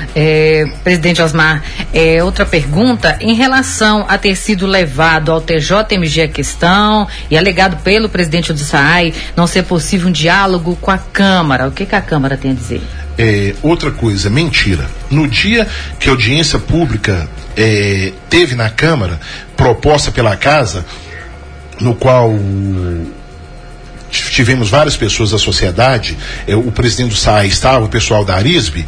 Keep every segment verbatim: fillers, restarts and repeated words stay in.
É, presidente Osmar, é, outra pergunta, em relação a ter sido levado ao T J M G a questão e alegado pelo presidente do S A I não ser possível um diálogo com a Câmara, o que, que a Câmara tem a dizer? É, outra coisa, mentira. No dia que a audiência pública é, teve na Câmara, proposta pela Casa, no qual tivemos várias pessoas da sociedade, eh, o presidente do S A I estava, o pessoal da Arisbe,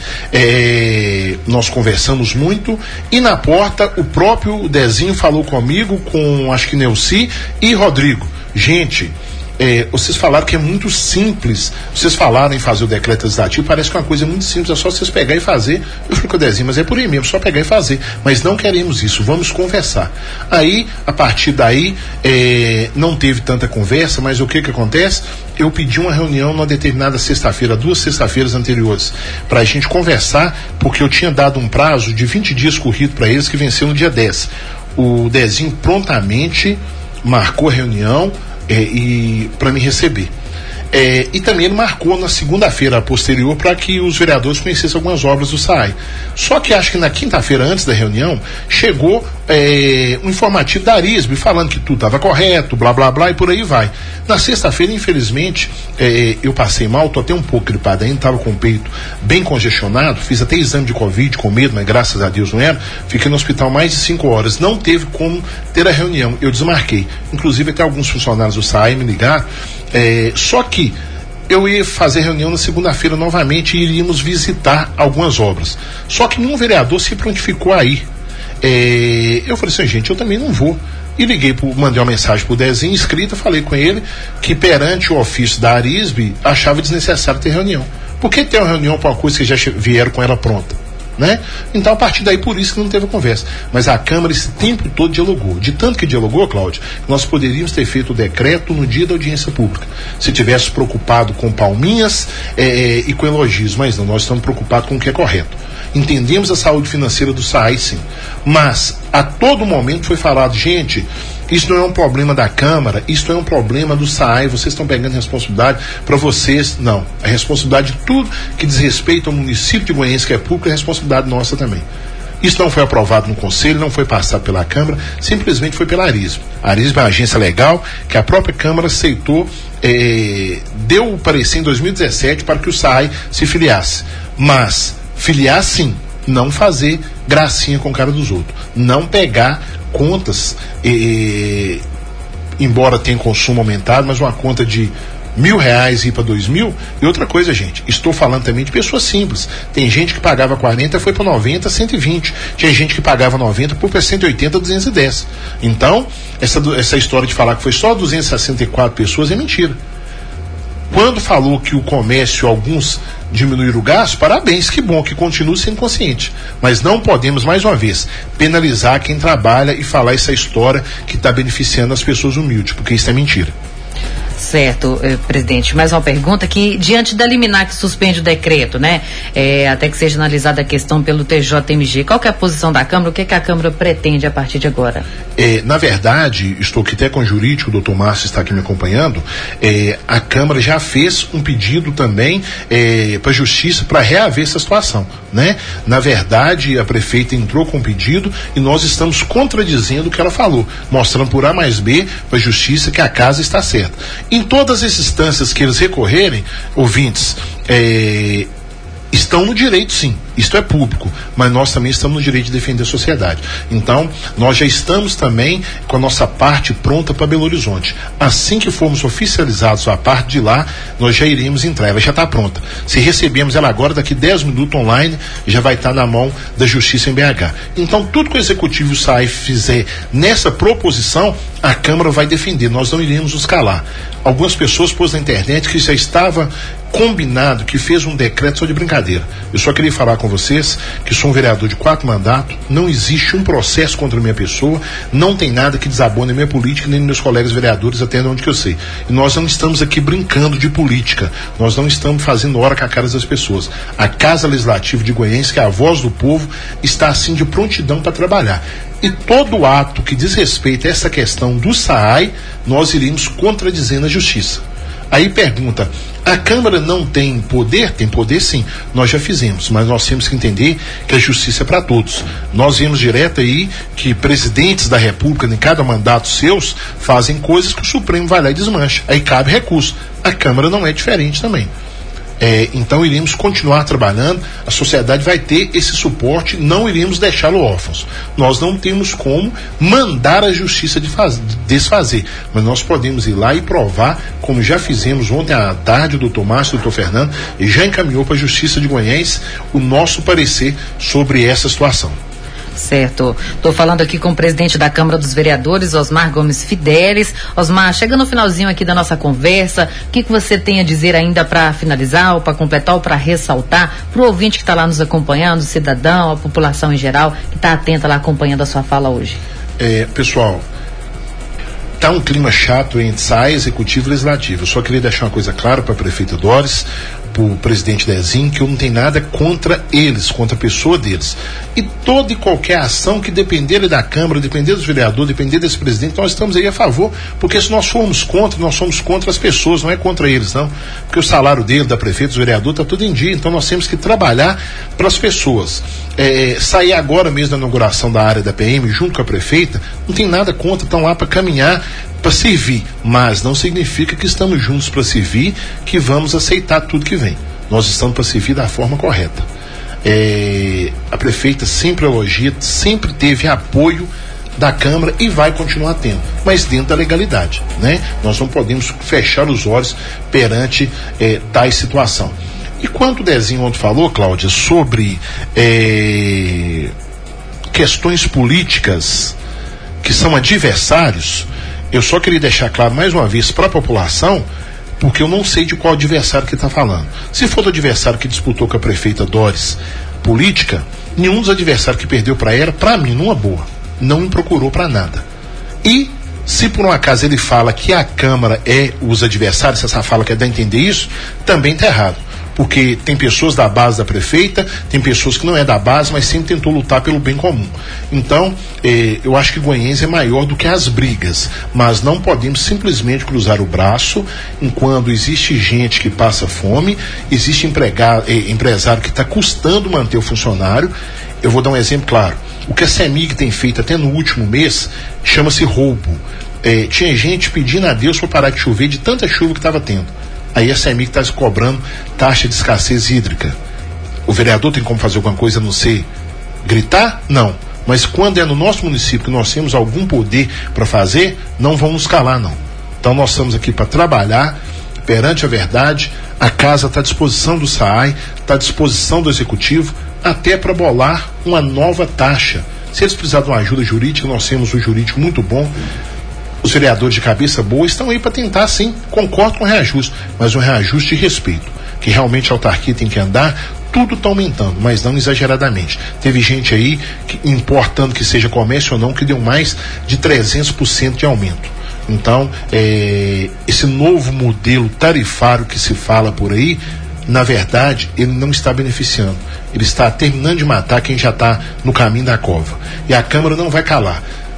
eh, nós conversamos muito, e na porta o próprio Dezinho falou comigo, com acho que Neuci e Rodrigo. Gente, É, vocês falaram que é muito simples, vocês falaram em fazer o decreto legislativo, parece que é uma coisa muito simples, é só vocês pegar e fazer. Eu falei com o Dezinho, mas é por aí mesmo, só pegar e fazer, mas não queremos isso, vamos conversar. Aí, a partir daí, é, não teve tanta conversa, mas o que que acontece? Eu pedi uma reunião numa determinada sexta-feira, duas sexta-feiras anteriores, para a gente conversar, porque eu tinha dado um prazo de vinte dias corrido para eles, que venceu no dia dez. O Dezinho prontamente marcou a reunião, É, e para me receber. É, e também ele marcou na segunda-feira posterior para que os vereadores conhecessem algumas obras do S A I. Só que acho que na quinta-feira, antes da reunião, chegou é, um informativo da Arisbe falando que tudo estava correto, blá blá blá, e por aí vai. Na sexta-feira, infelizmente, é, eu passei mal, tô até um pouco gripado ainda, estava com o peito bem congestionado, fiz até exame de Covid com medo, mas graças a Deus não era. Fiquei no hospital mais de cinco horas, não teve como ter a reunião, eu desmarquei. Inclusive até alguns funcionários do S A I me ligaram, é, só que eu ia fazer reunião na segunda-feira novamente e iríamos visitar algumas obras. Só que nenhum vereador se prontificou a ir. É, eu falei assim, gente, eu também não vou. E liguei, pro, mandei uma mensagem pro Dezinho escrita, falei com ele que perante o ofício da Arisbe achava desnecessário ter reunião. Por que ter uma reunião para uma coisa que já vieram com ela pronta? Né? Então, a partir daí, por isso que não teve conversa. Mas a Câmara esse tempo todo dialogou. De tanto que dialogou, Cláudio, nós poderíamos ter feito o decreto no dia da audiência pública, se tivesse preocupado com palminhas é, e com elogios. Mas não, nós estamos preocupados com o que é correto. Entendemos a saúde financeira do S A I, sim. Mas, a todo momento foi falado, gente, isso não é um problema da Câmara, isso é um problema do S A I, vocês estão pegando responsabilidade para vocês. Não, a responsabilidade de tudo que diz respeito ao município de Goiânia, que é público, é responsabilidade nossa também. Isso não foi aprovado no Conselho, não foi passado pela Câmara, simplesmente foi pela Arisbe. A Arisbe é uma agência legal que a própria Câmara aceitou, eh, deu o parecer em dois mil e dezessete para que o S A I se filiasse. Mas, filiar sim, não fazer gracinha com a cara dos outros. Não pegar contas, eh, embora tenha consumo aumentado, mas uma conta de mil reais ir para dois mil. E outra coisa, gente, estou falando também de pessoas simples. Tem gente que pagava quarenta, foi para noventa, cento e vinte. Tinha gente que pagava noventa, foi para cento e oitenta, duzentos e dez. Então, essa, essa história de falar que foi só duzentas e sessenta e quatro pessoas é mentira. Quando falou que o comércio, alguns diminuíram o gasto, parabéns, que bom, que continue sendo consciente. Mas não podemos, mais uma vez, penalizar quem trabalha e falar essa história que está beneficiando as pessoas humildes, porque isso é mentira. Certo, eh, presidente. Mais uma pergunta que, diante da liminar que suspende o decreto, né, é, até que seja analisada a questão pelo T J M G, qual que é a posição da Câmara, o que, é que a Câmara pretende a partir de agora? É, na verdade, estou aqui até com o jurídico, o doutor Márcio está aqui me acompanhando, é, a Câmara já fez um pedido também é, para a Justiça para reaver essa situação, né? Na verdade, a prefeita entrou com um pedido e nós estamos contradizendo o que ela falou, mostrando por A mais B para a Justiça que a casa está certa. Em todas as instâncias que eles recorrerem, ouvintes, é, estão no direito, sim. Isto é público, mas nós também estamos no direito de defender a sociedade. Então, nós já estamos também com a nossa parte pronta para Belo Horizonte. Assim que formos oficializados a parte de lá, nós já iremos entrar. Ela já está pronta. Se recebemos ela agora, daqui dez minutos online, já vai estar na mão da Justiça em B H. Então, tudo que o Executivo e o S A I fizer nessa proposição, a Câmara vai defender. Nós não iremos nos calar. Algumas pessoas pôs na internet que já estava combinado, que fez um decreto só de brincadeira. Eu só queria falar com vocês que sou um vereador de quatro mandatos, não existe um processo contra a minha pessoa, não tem nada que desabone a minha política, nem meus colegas vereadores, até onde que eu sei. E nós não estamos aqui brincando de política, nós não estamos fazendo hora com a cara das pessoas. A Casa Legislativa de Goiânia, que é a voz do povo, está assim de prontidão para trabalhar. E todo ato que diz respeito a essa questão do S A I, nós iremos contradizer na Justiça. Aí pergunta, a Câmara não tem poder? Tem poder sim, nós já fizemos, mas nós temos que entender que a justiça é para todos. Nós vimos direto aí que presidentes da República, em cada mandato seus, fazem coisas que o Supremo vai lá e desmancha. Aí cabe recurso. A Câmara não é diferente também. É, então iremos continuar trabalhando, a sociedade vai ter esse suporte, não iremos deixá-lo órfãos. Nós não temos como mandar a justiça de faz, de desfazer, mas nós podemos ir lá e provar, como já fizemos ontem à tarde, o doutor Márcio, o doutor Fernando, e já encaminhou para a Justiça de Goiás o nosso parecer sobre essa situação. Certo. Estou falando aqui com o presidente da Câmara dos Vereadores, Osmar Gomes Fidelis. Osmar, chega no finalzinho aqui da nossa conversa, o que, que você tem a dizer ainda para finalizar, ou para completar, ou para ressaltar, para o ouvinte que está lá nos acompanhando, o cidadão, a população em geral, que está atenta lá acompanhando a sua fala hoje? É, pessoal, tá um clima chato entre S A I, Executivo e Legislativo. Eu só queria deixar uma coisa clara para a prefeita Doris, para o presidente Dezinho, que eu não tenho nada contra eles, contra a pessoa deles. E toda e qualquer ação que depender da Câmara, depender dos vereadores, depender desse presidente, nós estamos aí a favor, porque se nós formos contra, nós somos contra as pessoas, não é contra eles, não. Porque o salário dele, da prefeita, dos vereadores, está tudo em dia, então nós temos que trabalhar para as pessoas. É, sair agora mesmo da inauguração da área da P M, junto com a prefeita, não tem nada contra, estão lá para caminhar, para servir, mas não significa que estamos juntos para servir, que vamos aceitar tudo que vem. Nós estamos para servir da forma correta. É, a prefeita sempre elogia, sempre teve apoio da Câmara e vai continuar tendo, mas dentro da legalidade, né? Nós não podemos fechar os olhos perante é, tais situação. E quanto o Dezinho ontem falou, Cláudia, sobre é, questões políticas que são adversários, eu só queria deixar claro mais uma vez para a população, porque eu não sei de qual adversário que está falando. Se for do adversário que disputou com a prefeita Doris política, nenhum dos adversários que perdeu para ela, para mim, numa boa, não me procurou para nada. E se por um acaso ele fala que a Câmara é os adversários, se essa fala quer dar a entender isso, também está errado. Porque tem pessoas da base da prefeita, tem pessoas que não é da base, mas sempre tentou lutar pelo bem comum. Então, eh, eu acho que Goiânia é maior do que as brigas, mas não podemos simplesmente cruzar o braço enquanto existe gente que passa fome, existe empregado, eh, empresário que está custando manter o funcionário. Eu vou dar um exemplo claro. O que a CEMIG tem feito até no último mês chama-se roubo. Eh, tinha gente pedindo a Deus para parar de chover de tanta chuva que estava tendo. Aí a CEMIG está se cobrando taxa de escassez hídrica. O vereador tem como fazer alguma coisa a não ser gritar? Não. Mas quando é no nosso município que nós temos algum poder para fazer, não vamos nos calar, não. Então nós estamos aqui para trabalhar perante a verdade. A casa está à disposição do S A I, está à disposição do Executivo, até para bolar uma nova taxa. Se eles precisarem de uma ajuda jurídica, nós temos um jurídico muito bom. Os vereadores de cabeça boa estão aí para tentar, sim, concordo com o reajuste, mas um reajuste de respeito, que realmente a autarquia tem que andar. Tudo está aumentando, mas não exageradamente. Teve gente aí, que, importando que seja comércio ou não, que deu mais de trezentos por cento de aumento. Então, é, esse novo modelo tarifário que se fala por aí, na verdade, ele não está beneficiando. Ele está terminando de matar quem já está no caminho da cova. E a Câmara não vai calar.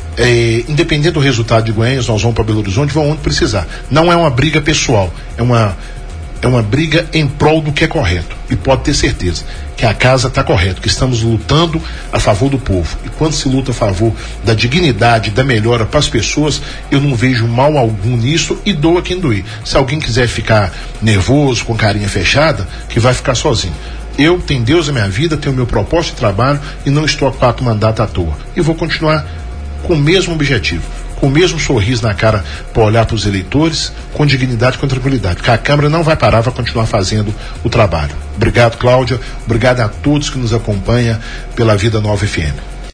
É, independente do resultado de Goiânia, nós vamos para Belo Horizonte, vamos onde precisar. Não é uma briga pessoal, é uma, é uma briga em prol do que é correto. E pode ter certeza que a casa está correta, que estamos lutando a favor do povo. E quando se luta a favor da dignidade, da melhora para as pessoas, eu não vejo mal algum nisso e doa quem doer. Se alguém quiser ficar nervoso, com carinha fechada, que vai ficar sozinho. Eu tenho Deus na minha vida, tenho o meu propósito de trabalho e não estou a quatro mandatos à toa. E vou continuar com o mesmo objetivo, com o mesmo sorriso na cara para olhar para os eleitores, com dignidade e com tranquilidade, porque a Câmara não vai parar, vai continuar fazendo o trabalho. Obrigado, Cláudia, obrigado a todos que nos acompanham pela Vida Nova F M.